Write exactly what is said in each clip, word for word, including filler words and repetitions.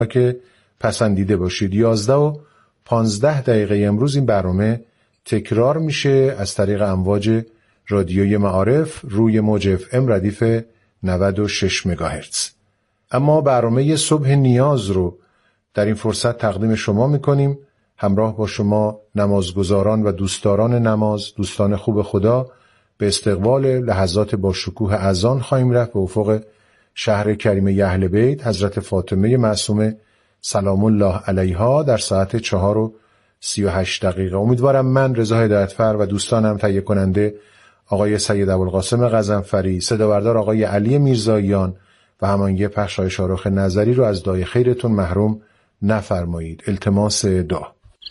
که پسندیده باشید. یازده و پانزده دقیقه امروز این برنامه تکرار میشه از طریق امواج رادیوی معارف روی موج اف ام ردیف نود و شش مگاهرتز. اما برنامه صبح نیاز رو در این فرصت تقدیم شما میکنیم. همراه با شما نمازگزاران و دوستداران نماز، دوستان خوب خدا، به استقبال لحظات با شکوه اذان خواهیم رفت به افق شهر کریم اهل بیت حضرت فاطمه معصومه سلام الله علیها در ساعت چهار و سی و هشت دقیقه. امیدوارم من رضا هدایتفر و دوستانم تهیه کننده آقای سید ابوالقاسم غضنفری، صداوردار آقای علی میرزاییان و همانگی پخش آقای شارخ نظری رو از دعای خیرتون محروم نفرمایید. التماس دعا.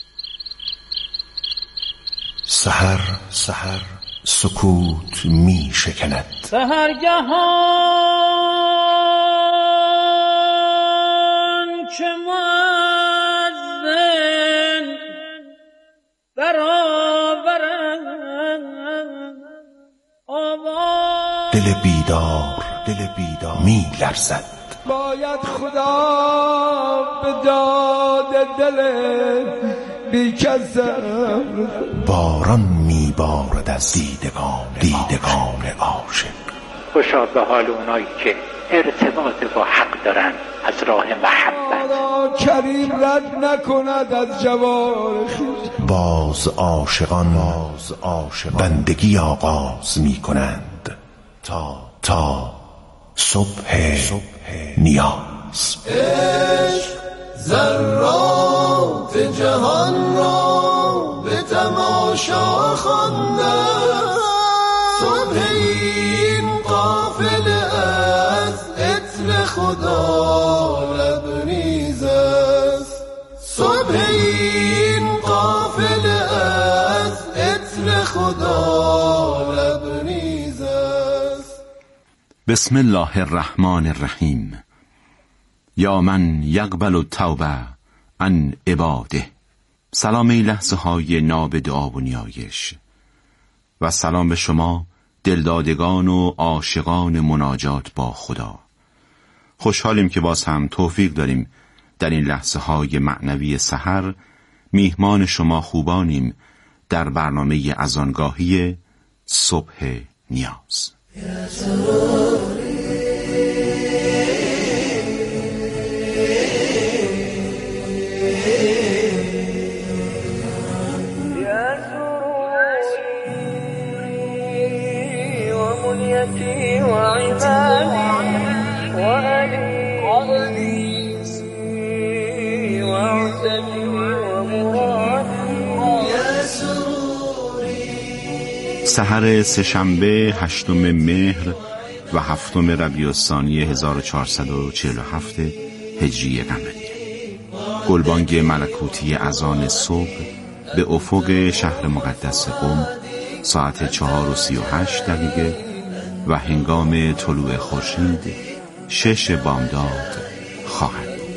سحر سحر سکوت می شکند، سحرگهان که مؤذن برآورد آواز، دل بیدار دل بیدار می لرزد. باید خدا به داد دل بیکسم، باران می بارد از دیدگان دیدگان عاشق. خوشا به حال اونایی که ارتباط با حق دارن از راه محبت. کریم رد نکند از جوار خویش. باز عاشقان باز عاشقان بندگی آغاز می کنند تا تا صبح صبح نیاز. عشق ذرات جهان را به تماشا خوانده، صبح این قافله از عطر خدا لبریز است، صبح این قافله از عطر خدا لبریز است. بسم الله الرحمن الرحیم. یا من یقبل التوبه عن عباده. سلام ای لحظه های ناب دعا و نیایش و سلام به شما دلدادگان و عاشقان مناجات با خدا. خوشحالیم که باز هم توفیق داریم در این لحظه های معنوی سحر میهمان شما خوبانیم در برنامه اذانگاهی صبح نیاز. سحر سه‌شنبه هشتم مهر و هفتم ربیع الثانی هزار و چهارصد و چهل و هفت هجری قمری. گلبانگ ملکوتی اذان صبح به افق شهر مقدس قم ساعت چهار و سی و هشت دقیقه و هنگام طلوع خورشید شش بامداد خواهد بود.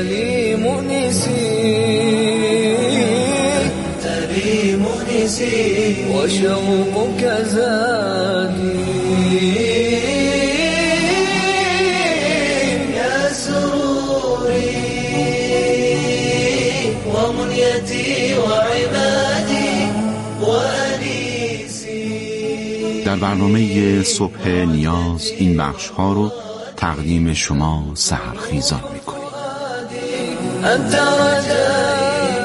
و شوقك زادي يا سروري ومنيتي وعبادي وأنيسي. در برنامه صبح نیاز این بخش ها رو تقدیم شما سحرخیزان میکنیم. انت رجاء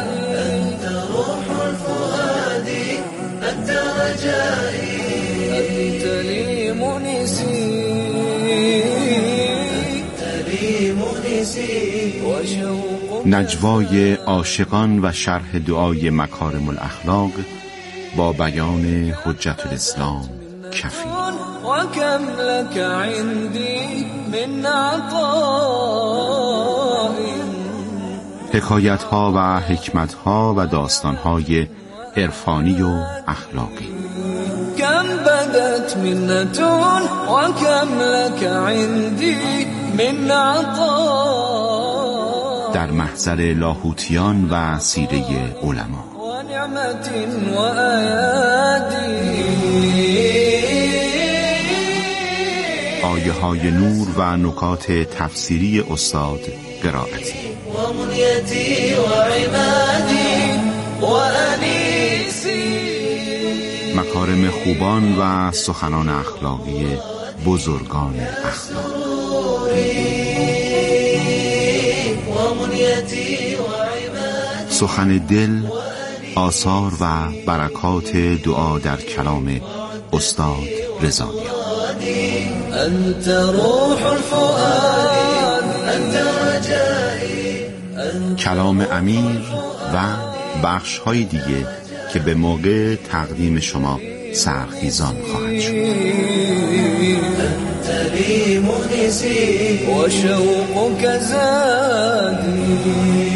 نجوای عاشقان و شرح دعای مکارم الاخلاق با بیان حجت الاسلام کفی. و کم لک عندی من عطاء. حکایت ها و حکمت ها و داستان های عرفانی و اخلاقی. کم بدت منتون و کم لک عندی من عطاء. در محضر لاهوتیان و سیره علما. و نعمت و آیادی. آیه های نور و نکات تفسیری استاد قرائتی. ومنيتي وعمادي وأنيسي. مکارم خوبان و سخنان اخلاقی بزرگان اخلاق. سخن دل، آثار و برکات دعا در کلام استاد رضایی. انت روح الفؤاد انت رجائي. کلام امیر و بخش های دیگه که به موقع تقدیم شما سرخیزان خواهد شد. انت لي منسي وشوقك زادي.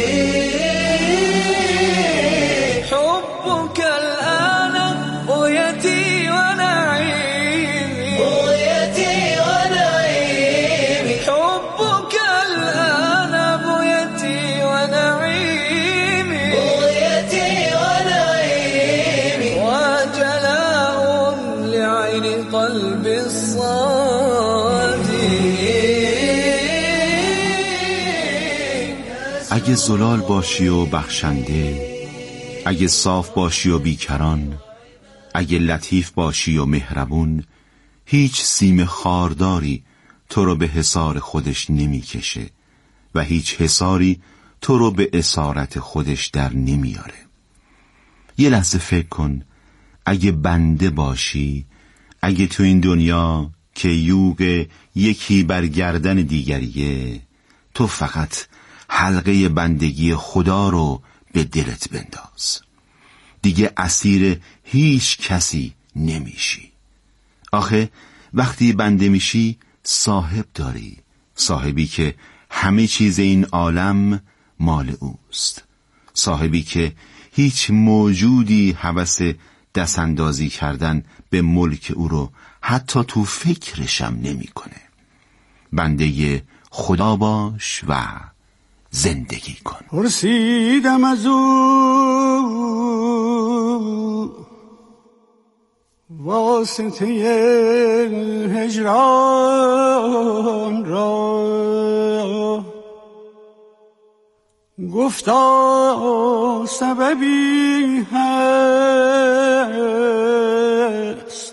حبك الآن بغيتي ونعيمي. بغيتي ونعيمي. حبك الآن بغيتي ونعيمي. بغيتي ونعيمي. وجلاء لعين قلبي الصادي. اگه زلال باشی و بخشنده، اگه صاف باشی و بیکران، اگه لطیف باشی و مهربون، هیچ سیم خارداری تو رو به حصار خودش نمی کشه و هیچ حصاری تو رو به اسارت خودش در نمیاره. یه لحظه فکر کن، اگه بنده باشی، اگه تو این دنیا که یوغ یکی بر گردن دیگریه، تو فقط حلقه بندگی خدا رو به دلت بنداز. دیگه اسیر هیچ کسی نمیشی. آخه وقتی بنده میشی صاحب داری، صاحبی که همه چیز این عالم مال اوست، صاحبی که هیچ موجودی هوس دست اندازی کردن به ملک او رو حتی تو فکرشم نمیکنه. بنده خدا باش و زندگی کن. پرسیدم از او واسطه هجران را، گفتا سببی هست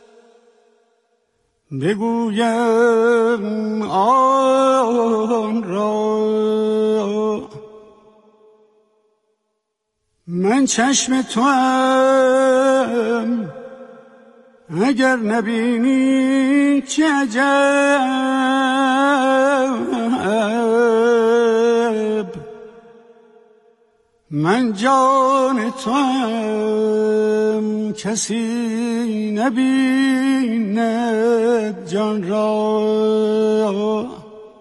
بگویم آن را. من چشم تو هم اگر نبینی چه عجب، من جان تو هم کسی نبیند جان را.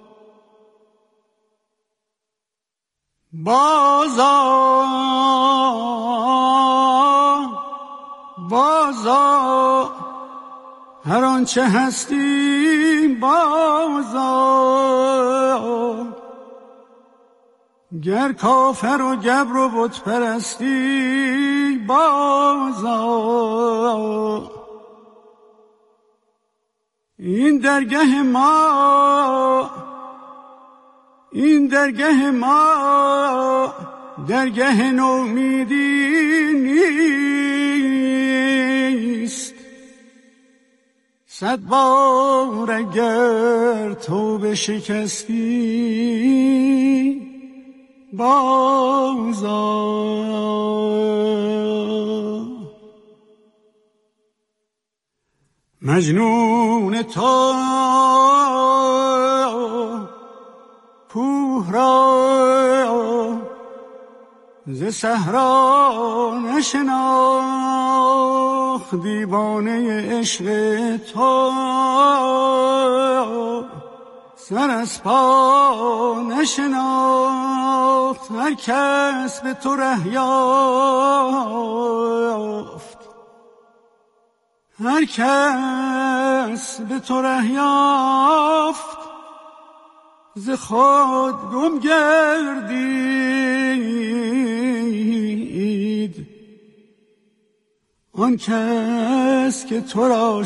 بازا بازا هر آنچه هستی بازا، گر کافر و گبر و بت پرستی بازا. این درگه ما این درگه ما درگه نومیدی نیست. صد بار اگر توبه شکستی بازا. مجنون تو کوه را ز صحرا نشناخت، دیوانه عشق تو سر از پا نشناخت. هر کس به تو ره یافت، هر کس به تو ره یافت، ز خود گم گردید. آن کس که تو را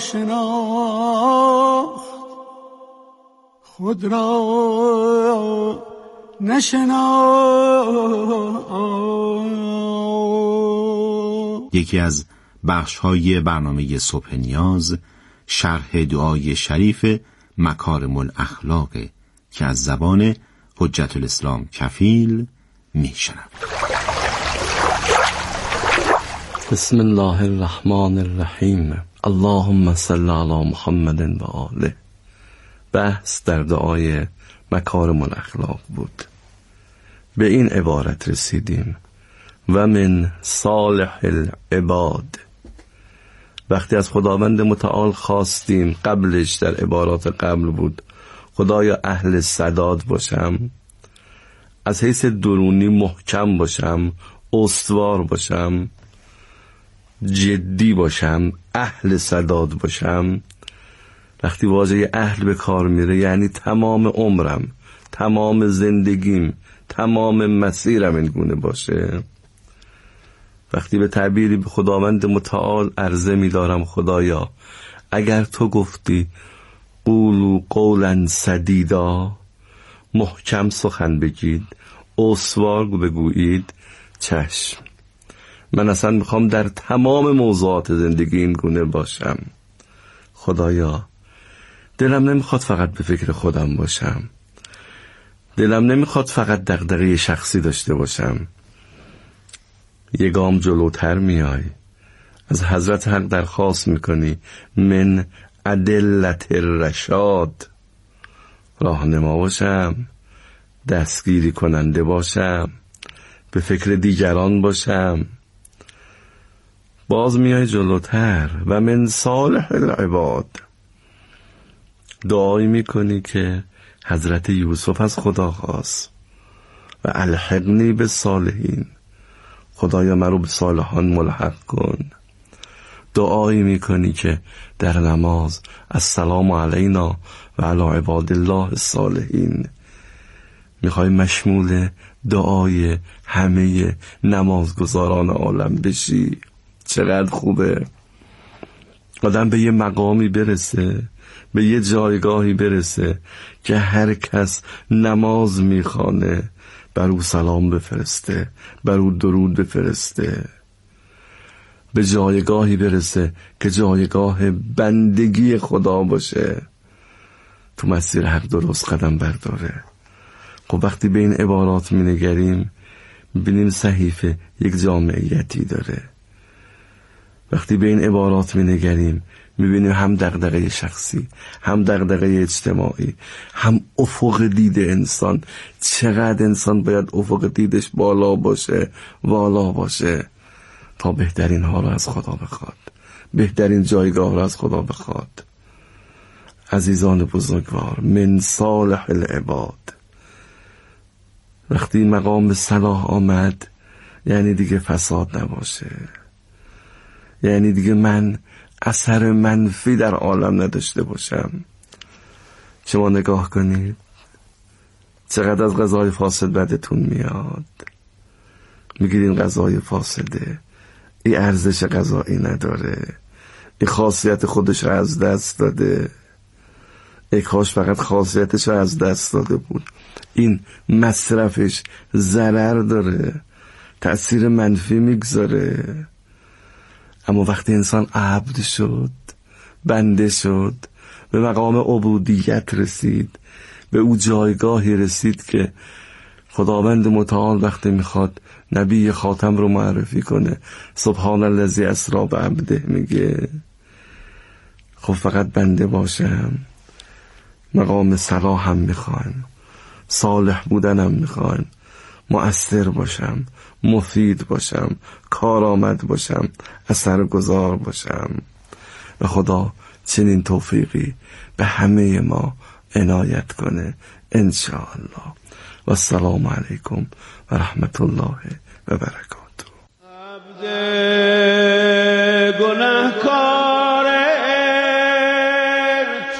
شناخت، خود را نشناس. یکی از بخش‌های برنامه صبح نیاز شرح دعای شریف مکارم الاخلاق که از زبان حجت الاسلام کفیل میشنم. بسم الله الرحمن الرحیم. اللهم صل علی محمد و آله. بحث در دعای مکارم الاخلاق بود. به این عبارت رسیدیم: و من صالح العباد. وقتی از خداوند متعال خواستیم، قبلش در عبارات قبل بود خدایا اهل سداد باشم، از حیث درونی محکم باشم، استوار باشم، جدی باشم، اهل سداد باشم. وقتی واژه اهل به کار میره یعنی تمام عمرم، تمام زندگیم، تمام مسیرم این گونه باشه. وقتی به تعبیری به خداوند متعال عرضه می‌دارم خدایا اگر تو گفتی قولوا قولا سدیدا، محکم سخن بگید، استوار بگویید، چشم. من اصلا میخوام در تمام موضوعات زندگی این گونه باشم. خدایا دلم نمیخواد فقط به فکر خودم باشم، دلم نمیخواد فقط دغدغه شخصی داشته باشم. یه گام جلوتر میای، از حضرت حق درخواست میکنی من ادلت الرشاد، راهنما باشم، دستگیری کننده باشم، به فکر دیگران باشم. باز میای جلوتر و من صالح العباد، دعایی میکنی که حضرت یوسف از خدا خواست و الحقنی به صالحین، خدایا مرا به صالحان ملحق کن. دعایی میکنی که در نماز السلام علینا و علی عباد الله الصالحین، میخوای مشمول دعای همه نمازگزاران عالم بشی. چقدر خوبه آدم به یه مقامی برسه، به یه جایگاهی برسه که هر کس نماز میخوانه بر او سلام بفرسته، بر او درود بفرسته. به جایگاهی برسه که جایگاه بندگی خدا باشه، تو مسیر حق درست قدم برداره. خب وقتی به این عبارات می نگریم ببینیم صحیفه یک جامعیتی داره. وقتی به این عبارات می نگریم میبینیم هم دغدغه شخصی، هم دغدغه اجتماعی، هم افق دید انسان. چقدر انسان باید افق دیدش بالا باشه، والا باشه تا بهترین ها رو از خدا بخواد، بهترین جایگاه رو از خدا بخواد. عزیزان بزرگوار، من صالح العباد. وقتی مقام صلاح آمد یعنی دیگه فساد نباشه، یعنی دیگه من اثر منفی در عالم نداشته باشم. شما نگاه کنید چقدر از غذای فاسد بدتون میاد، میگید این غذای فاسده، این ارزش غذایی نداره، این خاصیت خودش از دست داده، ای کاش فقط خاصیتش از دست داده بود، این مصرفش ضرر داره، تأثیر منفی میگذاره. اما وقتی انسان عبد شد، بنده شد، به مقام عبودیت رسید، به او جایگاهی رسید که خداوند متعال وقتی میخواد نبی خاتم رو معرفی کنه سبحان الذی اسری بعبده میگه خب فقط بنده باشم. مقام صلاح هم میخوان، صالح بودنم میخوان، مؤثر باشم، مفید باشم، کارآمد باشم، اثرگذار باشم. و خدا چنین توفیقی به همه ما عنایت کنه انشاءالله. و السلام علیکم و رحمت الله و برکاته. عبد گناهکارت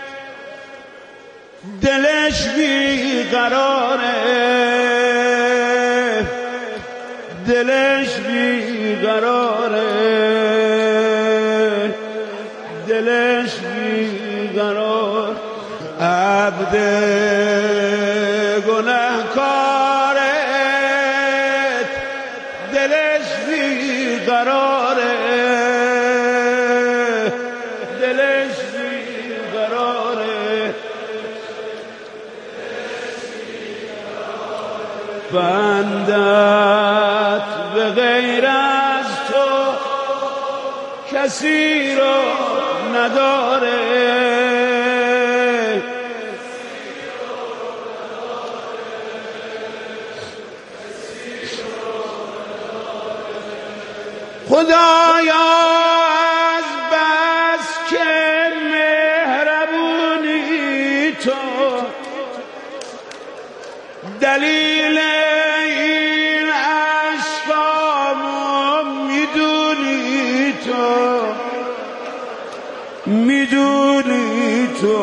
دلش بیقراره، دلش بیقراره، دلش بیقرار. عبد گناهکار بندت به غیر از تو کسی رو نداره. خدایا از بس که مهربونی تو، دلیل این عشقامو میدونی تو، میدونی تو،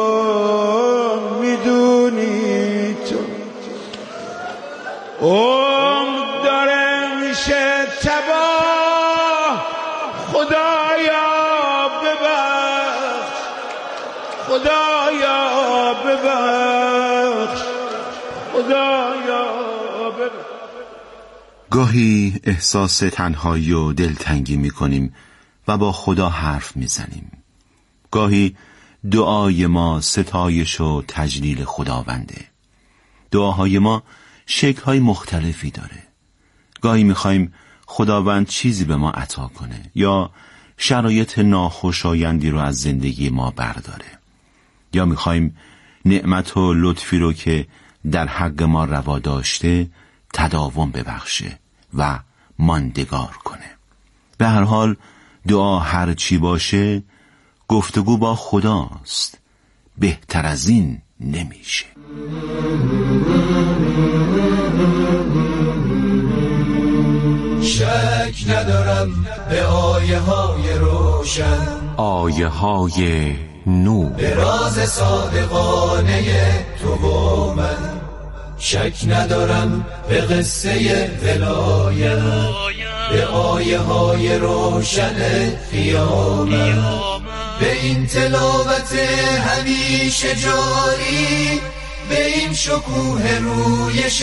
میدونی تو. عمر داره میشه تباه، خدایا ببخش، خدایا ببخش، خدایا ببخش. گاهی احساس تنهایی و دلتنگی میکنیم و با خدا حرف میزنیم. گاهی دعای ما ستایش و تجلیل خداونده. دعاهای ما شکل‌های مختلفی داره. گاهی میخوایم خداوند چیزی به ما عطا کنه یا شرایط ناخوشایندی رو از زندگی ما برداره، یا میخوایم نعمت و لطفی رو که در حق ما روا داشته تداوم ببخشه و ماندگار کنه. به هر حال دعا هر چی باشه گفتگو با خداست. بهتر از این نمیشه. شک ندارم به آیه های روشن، آیه های نور، به راز صادقانه تو و من. شک ندارم به قصه ولایت، به آیه های روشن قیامت، به این تلاوت همیشه جاری، به این شکوه رویش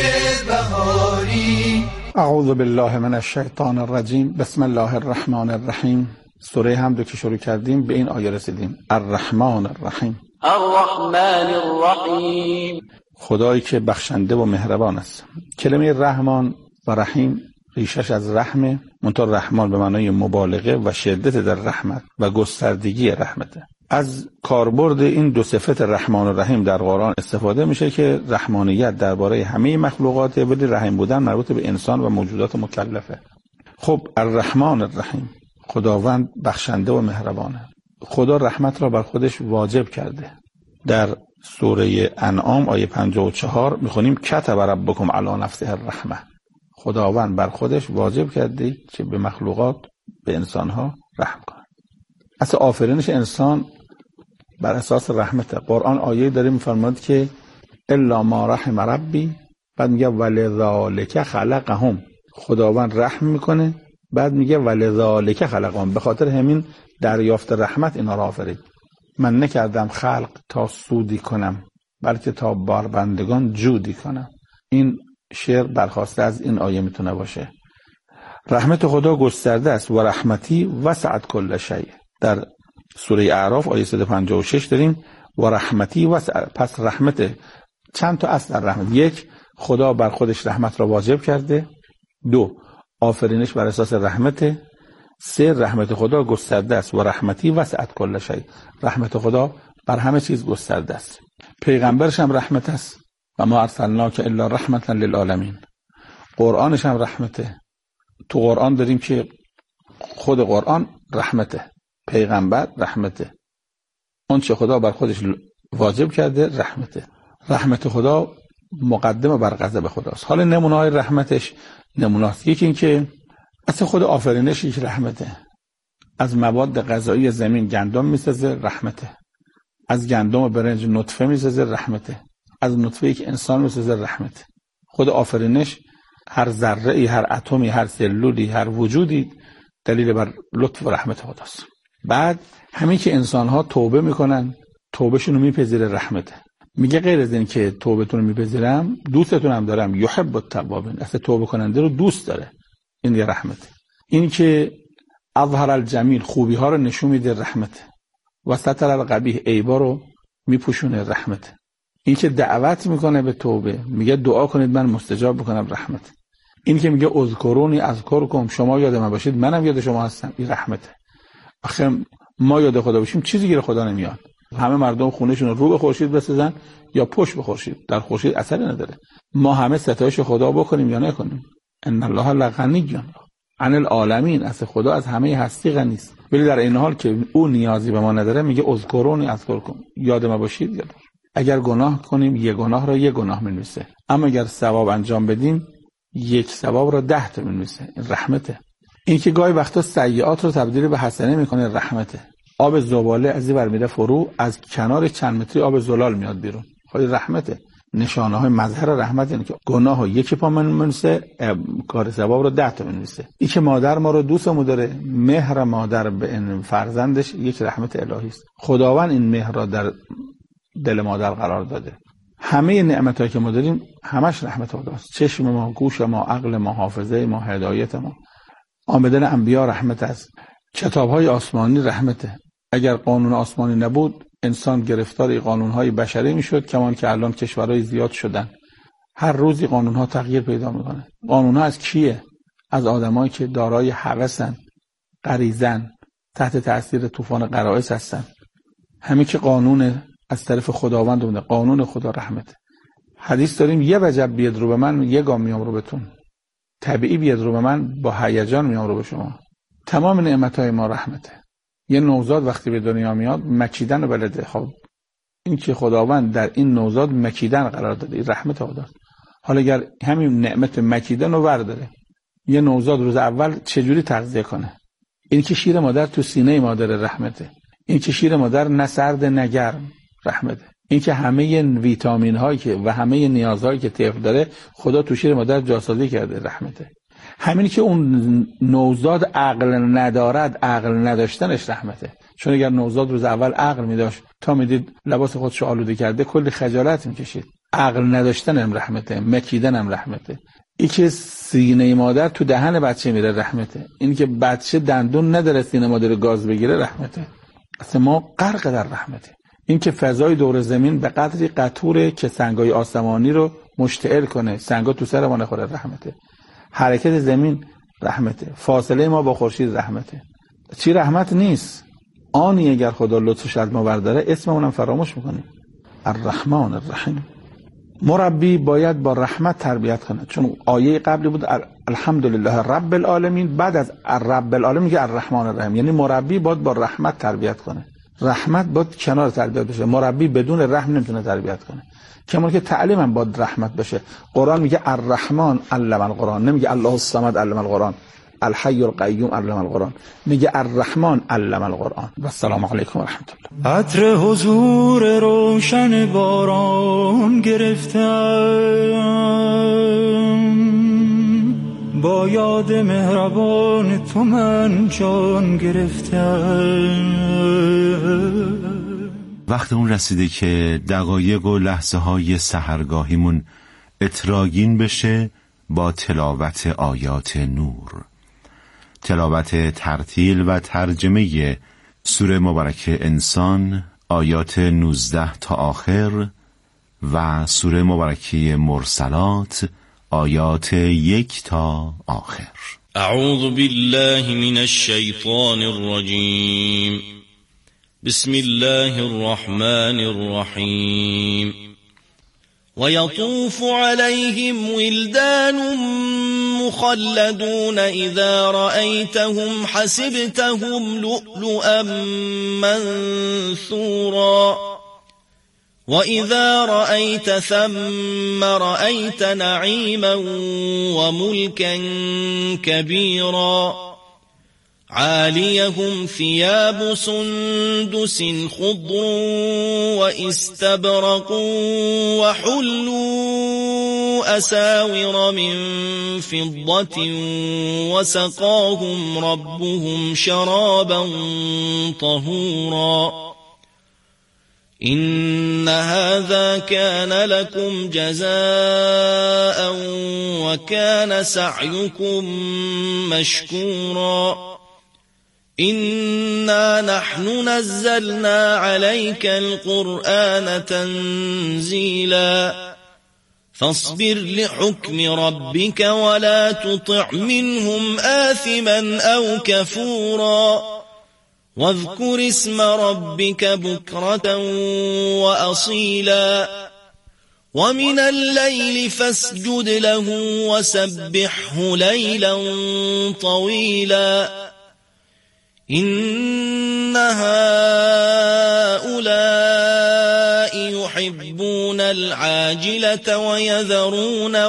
بهاری. اعوذ بالله من الشیطان الرجیم. بسم الله الرحمن الرحیم. سوره حمد که شروع کردیم به این آیه رسیدیم. الرحمن الرحیم. الرحمن الرحیم. خدایی که بخشنده و مهربان است. کلمه رحمان و رحیم ریشش از رحمه، منتها رحمان به معنای مبالغه و شدت در رحمت و گستردگی رحمته. از کاربرد این دو صفت رحمان و رحیم در قرآن استفاده میشه که رحمانیت درباره همه مخلوقات، ولی رحیم بودن مربوط به انسان و موجودات مکلفه. خب الرحمن الرحیم، خداوند بخشنده و مهربانه. خدا رحمت را بر خودش واجب کرده. در سوره انعام آیه پنجاه و چهار میخونیم کتب ربکم علی نفسه الرحمه. خداوند بر خودش واجب کرده که به مخلوقات، به انسانها رحم کنه. اصل آفرینش انسان بر اساس رحمته. قرآن آیه داره میفرماید که الا ما رحم ربی، بعد میگه ولذالک خلقهم. خداوند رحم میکنه، بعد میگه ولذالک خلقهم، به خاطر همین دریافت رحمت اینا را آفرید. من نکردم خلق تا سودی کنم، بلکه تا باربندگان جودی کنم. این شعر برخواسته از این آیه میتونه باشه. رحمت خدا گسترده است و رحمتی وسعت کل شیء. در سوره اعراف آیه صد و پنجاه و شش داریم و رحمتی وسعت. پس رحمت چند تا اصل در رحمت. یک، خدا بر خودش رحمت را واجب کرده. دو، آفرینش بر اساس رحمت. سه، رحمت خدا گسترده است و رحمتی وسعت کل شیء. رحمت خدا بر همه چیز گسترده است. پیغمبرش هم رحمت است و ما ارسلناک الا رحمتا للعالمین. قرآنش هم رحمته. تو قرآن داریم که خود قرآن رحمته، پیغمبر رحمته، اون چه خدا بر خودش واجب کرده رحمته. رحمت خدا مقدمه بر غضب خداست. حالا نمونه های رحمتش نمونه‌است. یکی این که اصلا خود آفرینش یک رحمته. از مواد غذایی زمین گندم میسازه، رحمته. از گندم و برنج نطفه میسازه، رحمته. از نطفه یک انسان میسازه، رحمته. خود آفرینش هر ذره‌ای، هر اتمی، هر سلولی، هر وجودی دلیل بر لطف و رحمت خداست. بعد همین که انسان‌ها توبه میکنن، توبهشون رو میپذیره، رحمته. میگه غیر از این که توبهتون رو میپذیرم، دوستتون هم دارم، یحب التوابین. اصلا توبه کننده رو دوست داره، این یه رحمته. این که اظهر الجمیل، خوبی ها رو نشون میده، رحمته. و ستر القبیح، عیبا رو میپوشونه، رحمته. این که دعوت میکنه به توبه، میگه دعا کنید من مستجاب بکنم، رحمت. این که میگه اذکرونی اذکرکم، شما یاد من باشید منم یاد شما هستم، این رحمته. آخه ما یاد خدا باشیم چیزی گیر خدا نمیاد. همه مردم خونهشون رو به خورشید بسازن یا پشت به خورشید، در خورشید اثری نداره. ما همه ستایش خدا بکنیم یا نکنیم. ان الله لغنی عن العالمین، از خدا از همه هستی غنی است، ولی در این حال که او نیازی به ما نداره میگه اذکرونی اذکرکم، یاد ما باشید. یاد اگر گناه کنیم یک گناه را یک گناه می‌نویسه، اما اگر ثواب انجام بدیم یک ثواب را ده تا می‌نویسه. این رحمته. این که گاهی وقتا سیئات رو تبدیل به حسنه میکنه، رحمته. آب زباله از این برمیره فرو، از کنار چند متری آب زلال میاد بیرون، خیلی رحمته. نشانه های مظهر رحمت اینه که گناه ها یکی پا منویسه، کار ثواب رو ده تا منویسه. این که مادر ما رو دوستمون داره، مهر مادر به این فرزندش یک رحمت الهی است. خداوند این مهر را در دل مادر قرار داده. همه نعمتایی که ما داریم همش رحمت خداست. چشم ما، گوش ما، عقل ما، حافظه ما، هدایت ما. آمدن انبیا رحمت است. کتاب‌های آسمانی رحمته. اگر قانون آسمانی نبود انسان گرفتار قانون‌های بشری میشد، کمان که الان کشورهای زیاد شدن. هر روزی قانون‌ها تغییر پیدا میکنه. قانون‌ها از کیه؟ از آدمایی که دارای هوسن، غریزن، تحت تاثیر طوفان غرائز هستن. همین که قانون از طرف خداوند بوده، قانون خدا رحمته. حدیث داریم یه وجب بیاد رو به من، یه گام میام رو بهتون. طبیعی بیاد رو به من، با هیجان میام رو به شما. تمام نعمت‌های ما رحمته. یه نوزاد وقتی به دنیا میاد مکیدن رو بلده. خب این که خداوند در این نوزاد مکیدن قرار داده، این رحمت خداست. حالا اگر همین نعمت مکیدن رو برداره، یه نوزاد روز اول چجوری تغذیه کنه؟ این که شیر مادر تو سینه مادر رحمته. این که شیر مادر نه سرد نه گرم، رحمته. این که همه ویتامین هایی که و همه نیازهایی که طفل داره خدا تو شیر مادر جاسازی کرده، رحمته. همین که اون نوزاد عقل ندارد، عقل نداشتنش رحمته. چون اگر نوزاد روز اول عقل می‌داشت تا میدید لباس خودشو آلوده کرده کلی خجالت می‌کشید. عقل نداشتن هم رحمته، مکیدن هم رحمته. این که سینه مادر تو دهن بچه میره، رحمته. این که بچه دندون نداره سینه مادر گاز بگیره، رحمته. اصلا ما غرق در رحمته. این که فضای دور زمین به قدری قطوره که سنگای آسمانی رو مشتعل کنه، سنگا تو سر ما نخوره، رحمته. حرکت زمین رحمته. فاصله ما با خورشید رحمته. چی رحمت نیست؟ آنی اگر خدا لطفش از ما برداره اسم اونم فراموش میکنیم. الرحمن الرحیم. مربی باید با رحمت تربیت کنه، چون آیه قبلی بود الحمدلله رب العالمین، بعد از رب العالمین میگه الرحمن الرحیم. یعنی مربی باید با رحمت تربیت کنه. رحمت باید کنار تربیت بشه. مربی بدون رحم نمیتونه تربیت کنه. کما که تعلیم هم باید رحمت بشه. قرآن میگه الرحمن علم القرآن، نمیگه الله الصمد علم القرآن، الحی القیوم علم القرآن، میگه الرحمن علم القرآن. و السلام علیکم و رحمت الله. عطر حضور روشن باران گرفتم، با یاد مهربان تو من جان گرفتم. وقت اون رسیده که دقایق و لحظه های سحرگاهیمون اتراگین بشه با تلاوت آیات نور، تلاوت ترتیل و ترجمه سوره مبارکه انسان آیات نوزده تا آخر و سوره مبارکه مرسلات آیات یک تا آخر. اعوذ بالله من الشیطان الرجیم. بسم الله الرحمن الرحیم. ويطوف عليهم ولدان مخلدون إذا رأيتهم حسبتهم لؤلؤا منثورا وإذا رأيت ثم رأيت نعيما وملكا كبيرا عاليهم ثياب سندس خضر واستبرق وحلوا أساور من فضة وسقاهم ربهم شرابا طهورا إن هذا كان لكم جزاء وكان سعيكم مشكورا إنا نحن نزلنا عليك القرآن تنزيلا فاصبر لحكم ربك ولا تطع منهم آثما أو كفورا واذكر اسم ربك بكرة وأصيلا ومن الليل فاسجد له وسبحه ليلا طويلا إن هؤلاء يحبون العاجلة ويذرون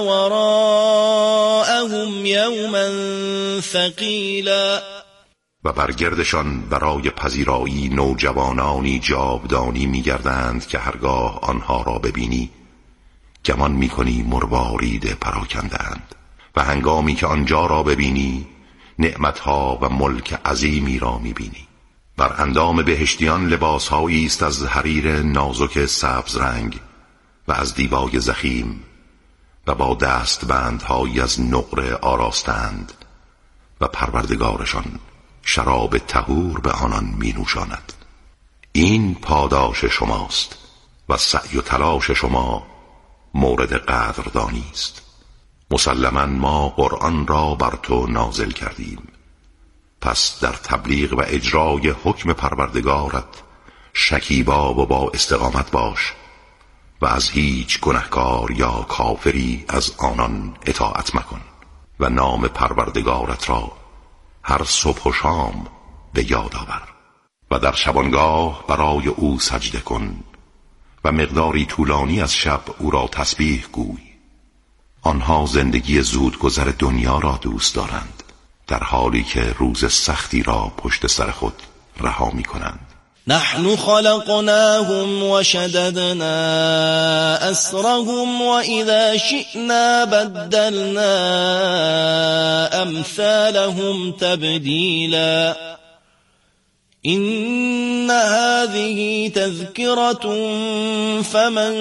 وراءهم يوما ثقيلا و برگردشان برای پذیرایی نوجوانانی جاودانی می‌گردند که هرگاه آنها را ببینی گمان می‌کنی مروارید پراکنده‌اند و هنگامی که آنجا را ببینی نعمتها و ملک عظیمی را می‌بینی. بر اندام بهشتیان لباسهایی است از حریر نازک سبز رنگ و از دیبای ضخیم و با دستبندهایی از نقره آراستند و پروردگارشان شراب طهور به آنان می نوشاند. این پاداش شماست و سعی و تلاش شما مورد قدردانی است. مسلماً ما قرآن را بر تو نازل کردیم، پس در تبلیغ و اجرای حکم پروردگارت شکیبا و با استقامت باش و از هیچ گنهکار یا کافری از آنان اطاعت مکن و نام پروردگارت را هر صبح و شام به یاد آور و در شبانگاه برای او سجده کن و مقداری طولانی از شب او را تسبیح گوی. آنها زندگی زودگذر دنیا را دوست دارند در حالی که روز سختی را پشت سر خود رها می کنند. نحن خلقناهم وشددنا أسرهم وإذا شئنا بدلنا أمثالهم تبديلا إن هذه تذكرة فمن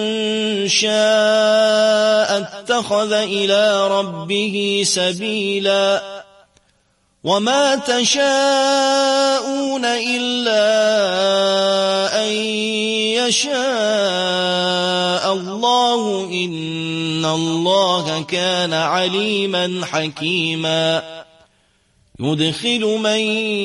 شاء اتخذ إلى ربه سبيلا وما تشاءون إلا أن يشاء الله إن الله كان عليما حكيما يدخل من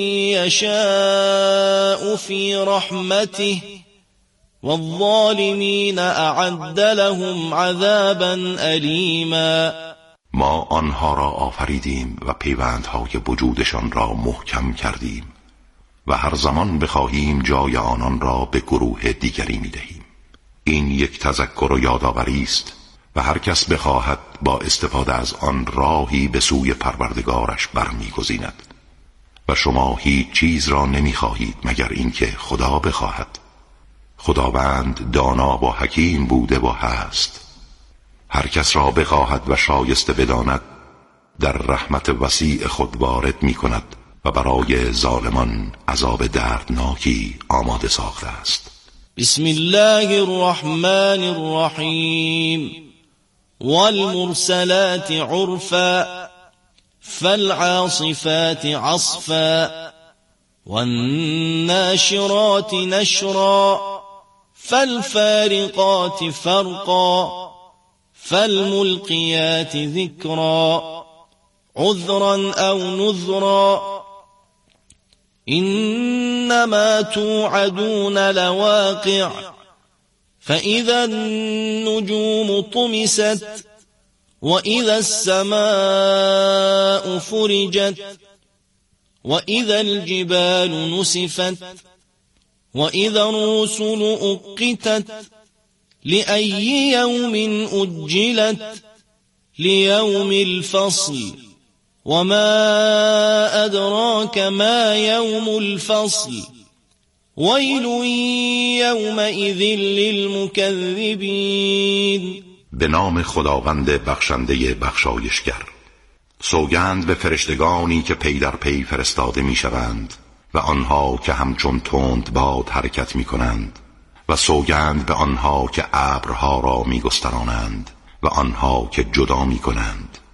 يشاء في رحمته والظالمين أعد لهم عذابا أليما. ما آنها را آفریدیم و پیوندهای وجودشان را محکم کردیم و هر زمان بخواهیم جای آنان را به گروه دیگری می‌دهیم. این یک تذکر و یادآوری است و هر کس بخواهد با استفاده از آن راهی به سوی پروردگارش برمی‌گزیند و شما هیچ چیز را نمی‌خواهید مگر اینکه خدا بخواهد. خداوند دانا و حکیم بوده و هست. هر کس را بخواهد و شایسته بداند در رحمت وسیع خود وارد می کند و برای ظالمان عذاب دردناکی آماده ساخته است. بسم الله الرحمن الرحیم والمرسلات عرفا فالعاصفات عصفا والناشرات نشرا فالفارقات فرقا فالملقيات ذكرا عذرا أو نذرا إنما توعدون لواقع فإذا النجوم طمست وإذا السماء فرجت وإذا الجبال نسفت وإذا الرسل أقتت لأي يوم أجلت ليوم الفصل وما أدراك ما يوم الفصل ويل يومئذ للمكذبين. به نام خداوند بخشنده بخشایشگر. سوگند به فرشتگانی که پی در پی فرستاده می شوند و آنها که همچون تند باد حرکت می کنند و سوگند به آنها که ابرها را می گسترانند و آنها که جدا می کنند